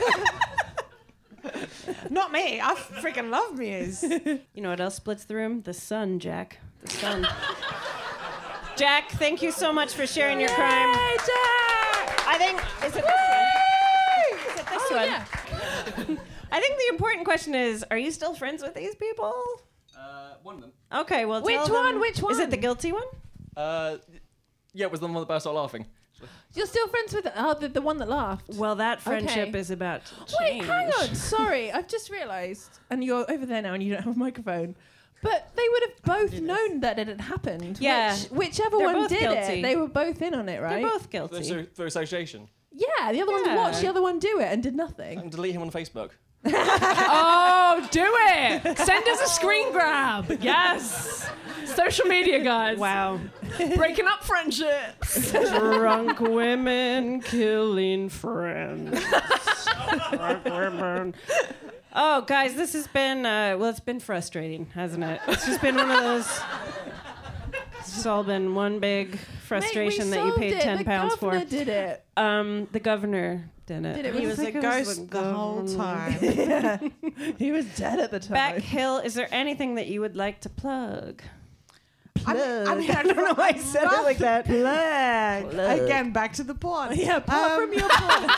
Not me. I freaking love Muse. You know what else splits the room? The sun, Jack. The sun. Jack, thank you so much for sharing your crime. Hey, Jack! I think is it this one? Is it this Oh, one? yeah. I think the important question is: are you still friends with these people? Uh, one of them. Okay, well, Which tell one? them- Which Is it one? the guilty one? Uh, yeah, it was the one that burst out laughing. You're still friends with oh, the, the one that laughed. Well, that friendship Okay. is about to Wait, change. hang on. Sorry, I've just realised, and you're over there now, and you don't have a microphone. But they would have both known that it had happened. Yeah. Which, whichever They're one both did guilty. it, they were both in on it, right? They're both guilty. Through, through association. Yeah, the other Yeah. one watched the other one do it and did nothing. And delete him on Facebook. Oh, do it! Send us a screen grab. Yes. Social media, guys. Wow. Breaking up friendships. Drunk women killing friends. Drunk women. Oh, guys, this has been, uh, well, it's been frustrating, hasn't it? It's just been one of those, it's just all been one big frustration Mate, we that you solved paid it. ten the pounds for. governor did it. Um, the governor did it. Did it. He was was like a it was ghost the whole time. yeah. He was dead at the time. Beck Hill, is there anything that you would like to plug? I mean, I mean, I don't know why I said it like that. Plug. Again, back to the porn. Yeah, apart Um, from your porn.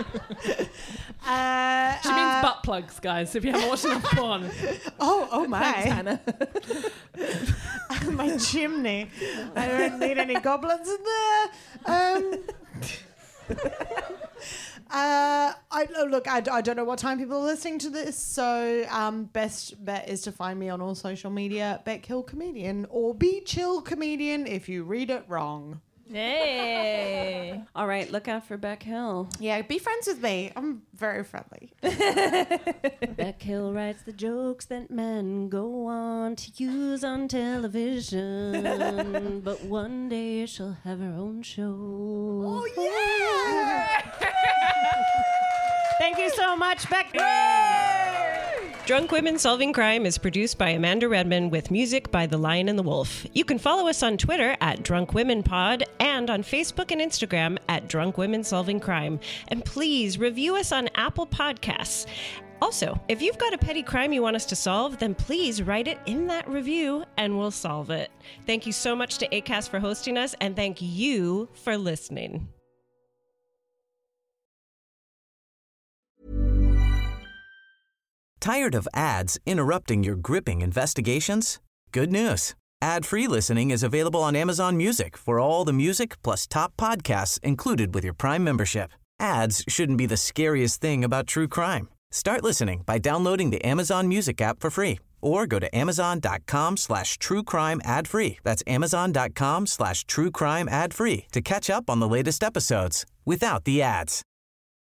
Uh, She means uh, butt plugs, guys, if you haven't watched enough porn. Oh, oh my. Thanks, Hannah. My chimney. I don't need any goblins in there. Um, uh, I oh, look. I, I don't know what time people are listening to this, so um, best bet is to find me on all social media, Beck Hill Comedian, or Be Chill Comedian if you read it wrong. Hey. All right, look out for Beck Hill. Yeah, be friends with me. I'm very friendly. Beck Hill writes the jokes that men go on to use on television. But one day she'll have her own show. Oh yeah! Thank you so much, Beck. Drunk Women Solving Crime is produced by Amanda Redman with music by The Lion and the Wolf. You can follow us on Twitter at Drunk Women Pod and on Facebook and Instagram at Drunk Women Solving Crime. And please review us on Apple Podcasts. Also, if you've got a petty crime you want us to solve, then please write it in that review and we'll solve it. Thank you so much to Acast for hosting us, and thank you for listening. Tired of ads interrupting your gripping investigations? Good news. Ad-free listening is available on Amazon Music for all the music plus top podcasts included with your Prime membership. Ads shouldn't be the scariest thing about true crime. Start listening by downloading the Amazon Music app for free or go to amazon.com slash true crime ad free. That's amazon.com slash true crime ad free to catch up on the latest episodes without the ads.